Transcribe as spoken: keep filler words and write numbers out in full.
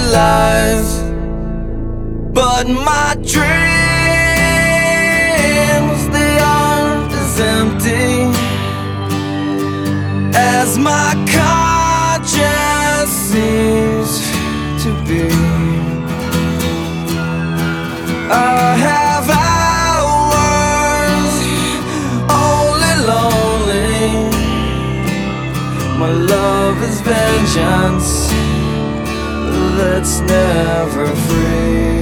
alive, but my dreams, they aren't as empty as my conscience seems to be. I have hours only lonely. My love is vengeance that's never free.